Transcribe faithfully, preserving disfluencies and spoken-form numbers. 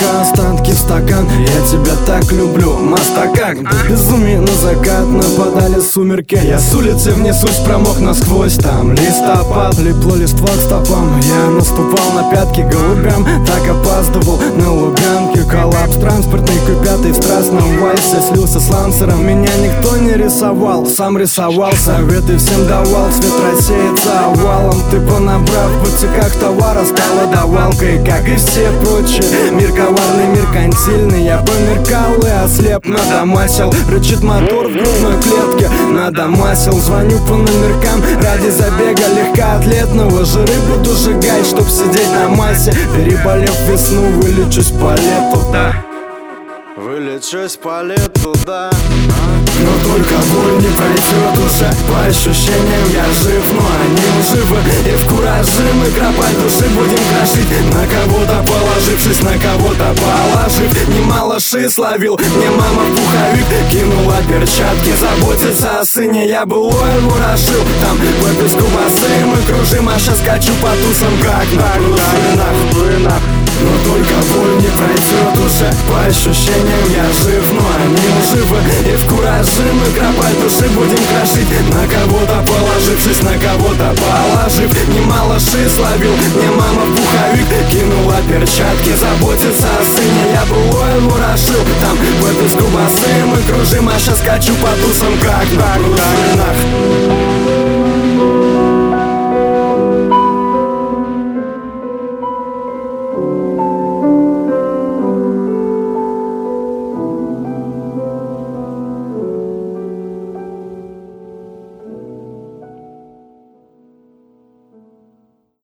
Налью остатки в стакан, я тебя так люблю, мастакак. Безумие на закат, нападали сумерки. Я с улицы внесусь, промок насквозь. Там листопад, лепло листва к стопам. Я наступал на пятки голубям, так опаздывал на Лубянке. Коллапс транспортный, Q5 в страстном вальсе. Слился с лансером, меня никто не рисовал, сам рисовал, советы всем давал. Свет рассеется овалом, ты понабрав в бутиках товара стала давалкой, как и все прочие. Мир коварный, меркантильный, я померкал и ослеп. Надомасил, рычит мотор в грудной клетке. Надомасил, звоню по номеркам ради забега легкоатлетного. Жиры буду сжигать, чтоб сидеть на массе. Переболев весну, вылечусь по лету, да. Вылечусь по лету, да. Но только боль не пройдет уже. По ощущениям я жив, но они лживы. И в кураже мы кропать души будем крошить, на кого-то положившись, на кого-то положив. Немало ши словил, мне мама в пуховик кинула перчатки. Заботиться о сыне, я былое ворошил. Там в песку басы мы кружим, а щас скачу по тусам, как на пружинах. Но только боль не пройдет уже. По ощущениям я жив, но они лживы. И в кураже мы кропать души будем крошить, на кого-то положившись, на кого-то положив. Немало ши словил, мне мама в пуховик кинула перчатки. Заботиться о сыне, я былое ворошил. Там в песку басы мы кружим, а щас скачу по тусам, как на пружинах.